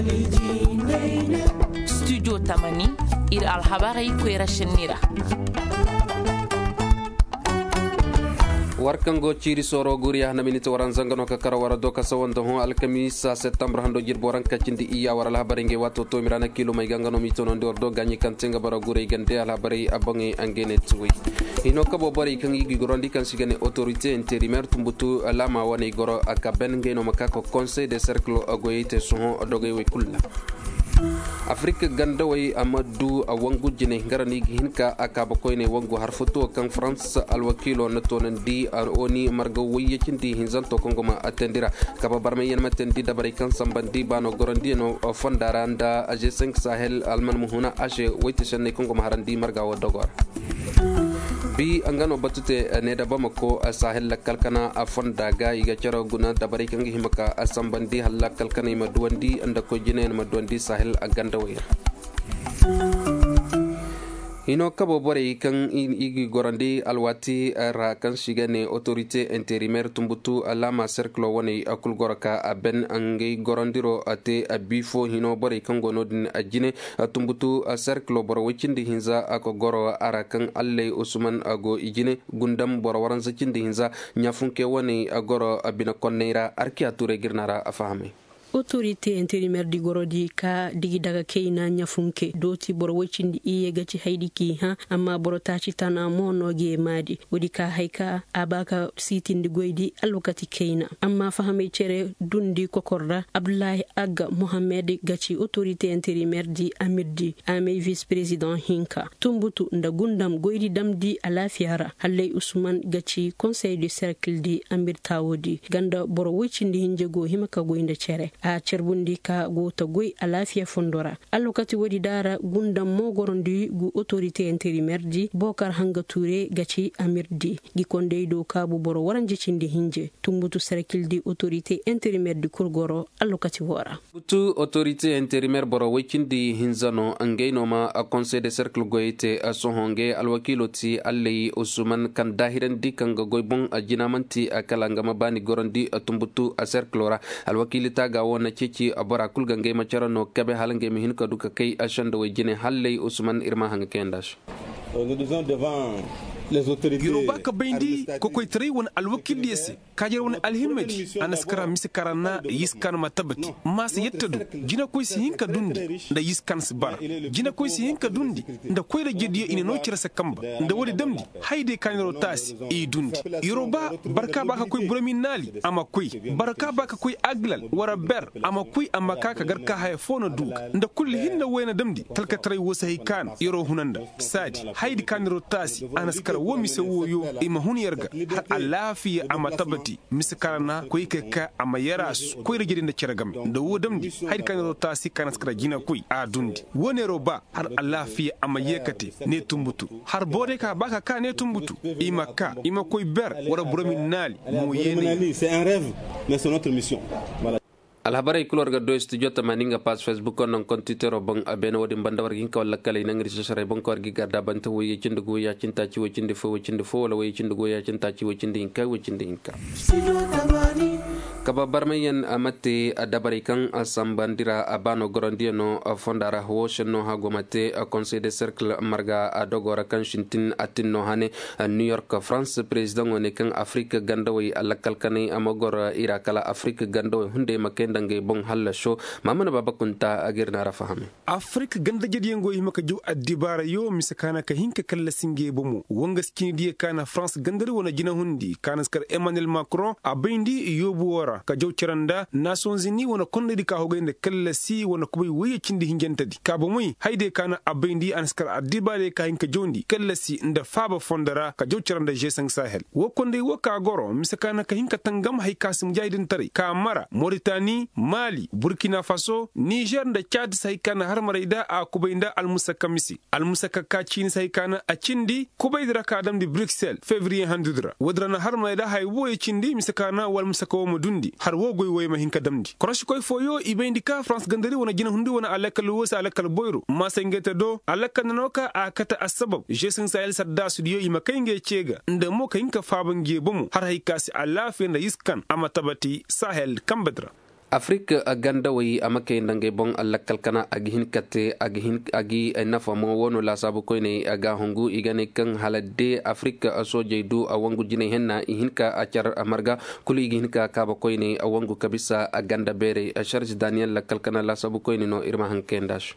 studio tamani ir alhabari kwera shenira warkango ciri soro guriya na minita waran zangano ka karawara do ka sawanda ho alkamisa septembre hando jir boran ka cindi iya wara alhabari nge wato to mirana kilo mai gangano mitono ndor do ganyi kantenga bara gure gande alhabari abangi angene tuwi ino kabo bari kan igi gorondi kan sigane autorité intérimaire tumbutu lama wani goro akaben nge no makako conseil de cercle agoyite soho doge we kulla Afrique ganda way amadu awangu jine ngarani hinka akaba koyne wangu harfuto kan France alwakilo natonandi oni marga waye cindi hinzanto kongoma atendira kaba barme yen matendi dabari kan sambandi bano gorandi no fondaranda G5 Sahel alman muhuna ashe wayti shanne kongoma harandi marga wadogor bi angano batute ne da bamako Sahel kalkana fonda ga iga charo guna dabari kan himaka sambandi halla kalkana maduandi anda ko jine maduandi Sahel aganda waya ino kabo bore kan igi gorandi alwati ra kan shigane autorité intérimaire tumbutu alama cercle woni akul goraka ben angay gorandiro ate abifo hino bore kan gonodin ajine tumbutu cercle boro wicindi hinza ako goro ara kan alle usman ago ijine gundam boro waran zakindi hinza nyafunke woni agoro abina konneira arki ature girnara afahame autorité intérimaire di gorodi ka digi daga keina nyafunke doti boro wacindi iye gaci haydiki ha amma boro taci tana mono ge madi wodi ka hayka abaka sitindi goydi alwakati keina amma fahame cere dundi kokorda Abdoulaye Agga Mohamed gaci autorité intérimaire di Amirdi ame vice président hinka tumbutu nda gundam goydi damdi alafiara halle Usman gaci conseil de cercle di Amir Tawodi ganda boro wacindi hinjego himaka goynda cere a cerbundi ka gota goy a lafiya fondora allokati wadi dara gundam mogorondi gu autorité intérimaire di Bokar Hanga Touré gaci Amirdi gi konde do kabu boro waranje cindi hinje tumbutu cercle di autorité intérimaire di Kurgoro allokati wora butu autorité intérimaire boro wicindi hinzano angeno ma a conseil de cercle goyete a sohonge alwakiloti allei Usman kan dahiran di kan goy bon a jinamanti a kalanga mabani gorondi a tumbutu a cercle ora alwakilita ga wona cici abara kulga ngai macarano kabe halange mi hin ka duka kai ashanda wajine halle Usman irma hanga kendash Yoruba ka bindi ko koy tare won alwakil yesi kajer won alhimmedi anaskara miskarana yiskan matabati mas yettadu jina koy si hinka dundi nda yiskan sbar jina koy si hinka dundi nda koy da gediye ina no cira sakamba nda wodi damdi hayde kaniro tasi e dundi Yoruba barka baka koy burami nali ama koy barka baka koy aglal wara ber ama koy ama kaka garka haya fono du nda kulli hinna wena damdi talka tare wosahi kan yoro hunanda sadi hayde kaniro tasi anaskara wo mise woyo ima huniyarga har alafiya ama tabati mise karana koy ka ama yaras koy rejidi nda ceragam da wodamdi haydi kaniro tasi kanaskara jina koy a dundi wone roba har alafiya ama yekati ne tumbutu har bode ka baka ka ne tumbutu ima koy ber wara burami nali mo yene c'est un rêve mais c'est notre mission voilà. alhabari kulorga do studio tamaninga page Facebook on kon Twitter bang abena wodi bandawar ginka wala kale nangri sosare bang ko gi garda banta woye cindu go ya cinta ci wo cindu fo wala woye cindu go ya cinta ci wo cindu inka kaba barmayen amate dabari kan asambandira abano gorondiano fondara woshenno hagomate conseil de cercle marga adogora kan shintin atinno hane New York France president one kan Afrique gandawi alakalkani amagor irakala Afrique gandawi hunde maken dange bon halla show mamana baba kunta agirna rafahame Afrique ganda jediyengo himaka ju adibara yo misakana ka hinka kala singe bomu wonga skini die kana France gandari wona jina hundi kana skar Emmanuel Macron abindi yobu wora ka jawciranda Nations Unies wona konnedi ka hogende kala si wona kubai waye cindi hingentadi ka bomoy hayde kana abindi anskar adibare ka hinka jondi kala si nda faba fondara ka jawciranda G5 Sahel wo konde wo ka goro misakana ka hinka tangam hay kasim jaydin tare ka mara Mauritanie Mali Burkina Faso Niger da Chad sai kana har maraida a kubainda almusakamisi almusakaka cini sai kana a cindi kubaidra ka adam di Bruxelles février handudra wadrana har maraida hay woye cindi misakana wal musakawo mudundi har wo goy woye mahinka damdi krosh koy foyo ibendika France gandari wona jina hundi wona alakal wosa alakal boyro masengete do alakal nanoka a kata asbab G5 Sahel sadda studio imakenge chega nda mo kahinka fabange bomu har hay kasi alafi na yiskan amatabati Sahel kambadra Afrique ganda wi amake ndange bon allakal kana agihin kate agi nafa mo wono la sabu koyne aga hongu igane kan halade Afrique soje du awangu jine henna ihinka achar amarga kuli ihinka kaba koyne awangu kabisa ganda bere charge Daniel lakal kana la sabu koyne no irma hankendash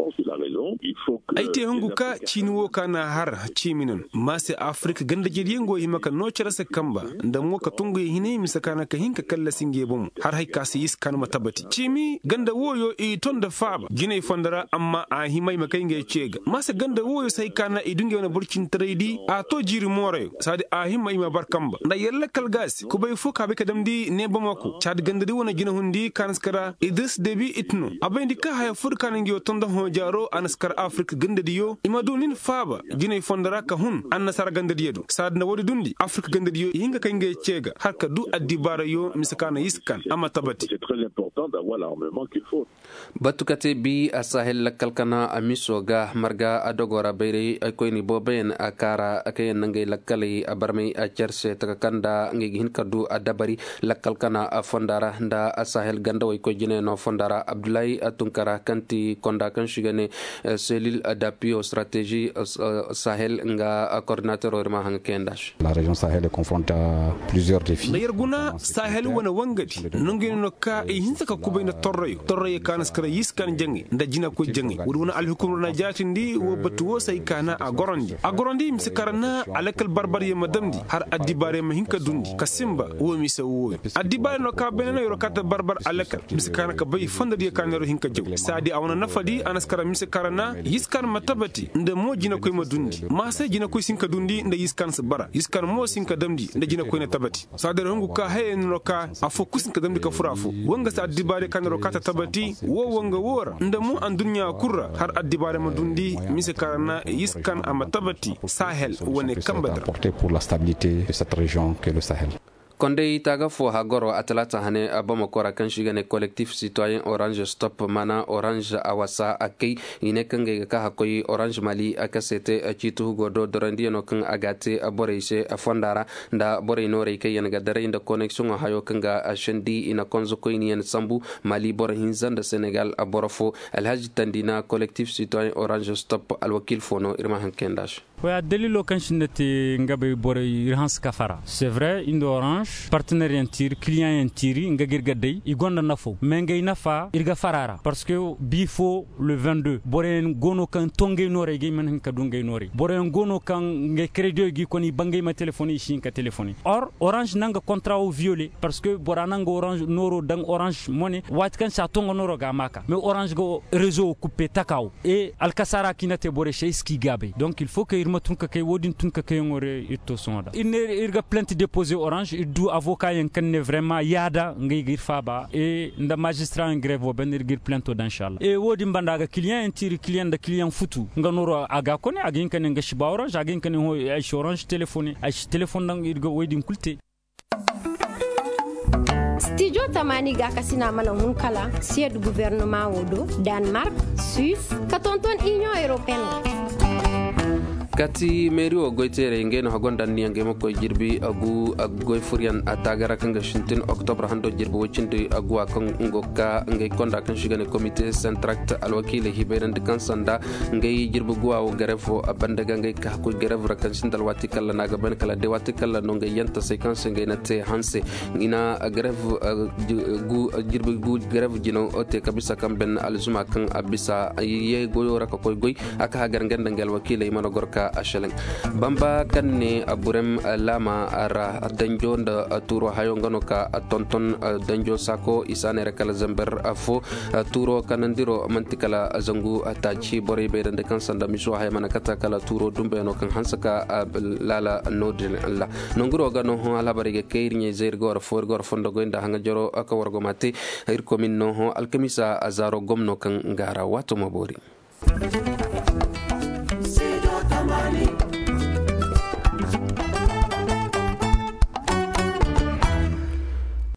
aite hongu ka chinwo kana har chiminin mase Afrique ganda jiriyengo himaka no charasa kamba nda mo ka tungu hine misakana ka hinka kalla singe bom har hay kasi iskan matabati chimi ganda woyo e tonda faba gine fondara amma a himai makai nge chega mase ganda woyo sai kana idunge wana burkin trade a to jiri more sadi a himai ma barkamba nda yalla kalgas ku bai fuka be kadamdi ne bamako chad ganda di wana gina hundi kanskara idis debi itno abendi ka haya furkan nge tonda ho jaro anaskar Afrique ganda diyo imadunin faba gine fondara ka hun annasara ganda diyedo sad na wodi dundi Afrique ganda diyo hinga kai nge chega har ka du adibara yo misakana iskan amma tabati. C'est très important d'avoir l'armement qu'il faut. Batukate bi asahel lakalkana amisoga marga adogora bere koyni boben akara akayen nangay lakali abarmay acherse takakanda ngihin kadu adabari lakalkana fondara nda asahel gandaw ko jine no fondara Abdoulaye Tunkara kanti konda kan shigane cellule d'appui aux stratégies Sahel nga coordinateur orma hankendash. La région Sahel est confrontée à plusieurs défis. Layerguna Sahel wana wangati nungin no ka hinsa ka kubayna torrayo kana skara yiskan jangi nda jina ko jangi wuruna alhukum na jatindi wo batu sai kana agorondi misikarana alakal barbariye madamdi har adibare mahinka dundi kasimba wo misa wo adibare no ka benena yoro kata barbar alakal misikana ka bay fondadi kana ro hinka jaw sadi awna nafadi anaskara misikarana yiskan matabati nda mo jina ko madundi ma sai jina ko sinka dundi nda yiskan sabara yiskan mo sinka damdi nda jina ko na tabati sadar hongu ka hayen no ka afo kusinka damdi ka furafo wanga sa adibare kana ro kata tabati wo wanga wora nda mu an dunya kurra har adibare madundi misikarana yiskan amatabati Sahel wone kambadra pour la stabilité de cette région que le Sahel. Konde taga fo hagoro atlata hane abama kora kan shigane collectif citoyen Orange Stop mana Orange awasa akay inekange ka hakoy Orange Mali akasete acitu godo dorandi no kan agate aboreise afondara nda bore no re kay yanga dare inda connexion hayo kanga ashandi ina konzo koyni en sambu Mali bor hinzanda Senegal aborofo Alhaji Tandina collectif citoyen Orange Stop alwakil fono irma hankendash. Ouais, delilo kan shinati ngabe bore irhans kafara. C'est vrai, indo Orange partenaire yantir client yantiri ngagir gadai igonda nafo mengay nafa irga farara parce que bifo le 22 boren gono kan tonge nore gi man ka dungay nore boren gono kan nge crédit gi koni bangay ma téléphone shin ka téléphone or Orange nanga contrat au violé parce que borananga Orange noro dang Orange money wat kan sa tongo noro ga maka mais Orange go réseau coupé takao et alkasara kinate bore ski gabe donc il faut que irma tunka kay wodin tunka kay ngore itto sonda irga plainte déposé Orange du avocat yen kanne vraiment yada ngay gir faba et nda magistrat en grève ben irgir plainte d'inchallah et wodi bandaga client entiri client da client futu nganoro aga kone agin kanne ngashi Orange agin kanne ho ay Orange téléphone dang irga wodin kulte. Studio Tamani ga kasina mala hunkala sied gouvernement wodo Danemark Suisse katonton Union Européenne kati merio goitere ngeno hagonda niyange makko jirbi agu goy furian atagara kanga shintin octobre hando jirbi wocinde agu akongo ka ngay konda kan shigane comité centract alwakile hiberan de kansanda ngay jirbi guwa o garefo abandaga ngay ka ko garef rakan sindal wati kala naga ben kala de wati kala no ngay yanta séquence ngay natte hanse ina garef gu jirbi gu garef jino ote kabisa kam ben alzuma kan abisa ye goyo raka koy goy aka hagar ngenda ngel wakile imano gorka asheleng bamba kanne aburem lama ara danjo nda turo hayo ngano ka tonton danjo sako isane rekala zamber afo turo kanandiro mantikala zangu atachi bore be dande kan sanda miso hay manakata kala turo dumbe no kan hansaka lala nodil alla nonguro gano ho ala barige keirnye zer gor for gor fondo goinda hanga joro aka wargo mate ir komin no ho alkamisa azaro gomno kan ngara wato mabori. Money.